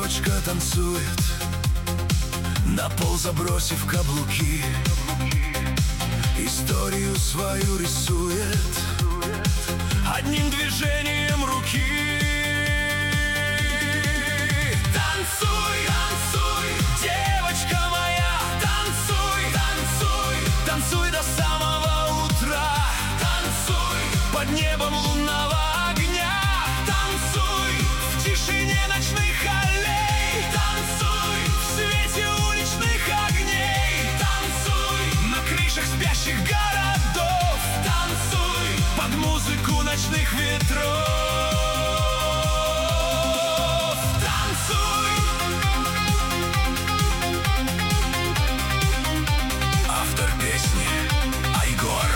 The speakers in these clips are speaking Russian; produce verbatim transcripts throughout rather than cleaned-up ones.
девочка танцует, на пол забросив каблуки, историю свою рисует одним движением руки. Танцуй, танцуй, девочка моя, танцуй, танцуй, танцуй до самого утра. Танцуй под небом лунного огня, танцуй в тишине ночных аллей, танцуй в свете уличных огней, танцуй на крышах спящих городов, танцуй под музыку ночных ветров. Танцуй. Автор песни Айгор.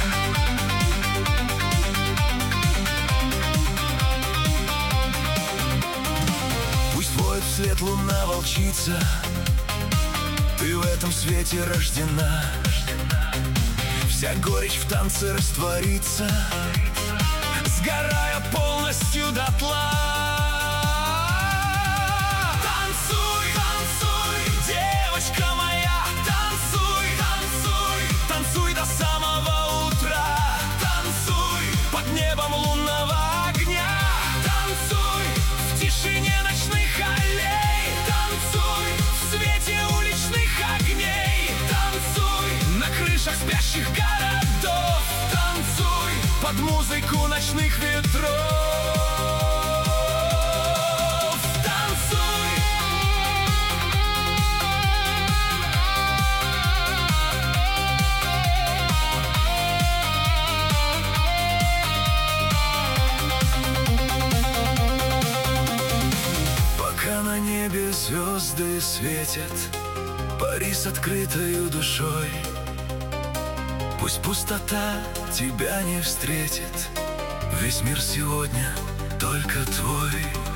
Пусть воет вслед луна волчица, ты в этом свете рождена. Вся горечь в танце растворится, сгорая полностью дотла. Танцуй, танцуй, девочка моя, танцуй, танцуй, танцуй до самого утра. Танцуй под небом лунного огня, танцуй в тишине ночных аллей, танцуй в свете уличных огней, танцуй на крышах спящих городов, танцуй под музыку ночных ветров. Танцуй. Пока на небе звезды светят, пари с открытою душой. Пусть пустота тебя не встретит, весь мир сегодня только твой.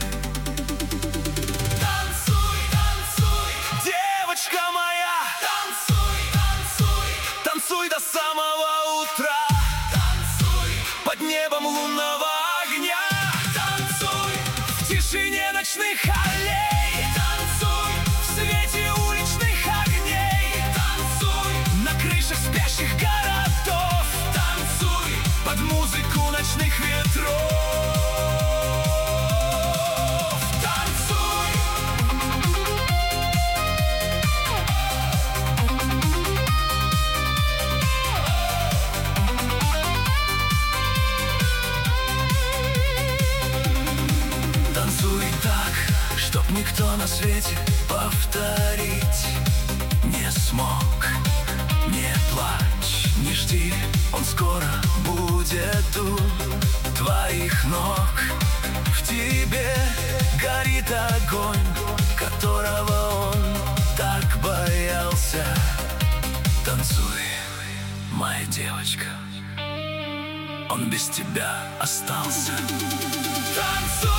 Танцуй, танцуй, девочка моя, танцуй, танцуй, танцуй до самого утра. Танцуй под небом лунного огня, танцуй в тишине ночных аллей, танцуй в свете уличных огней, танцуй на крышах спящих городов, танцуй под музыку ночных ветров. Танцуй. Танцуй так, чтоб никто на свете повторить не смог. Не плачь, не жди, он скоро будет у твоих ног. В тебе горит огонь, которого он так боялся. Танцуй, моя девочка, он без тебя остался. Танцуй.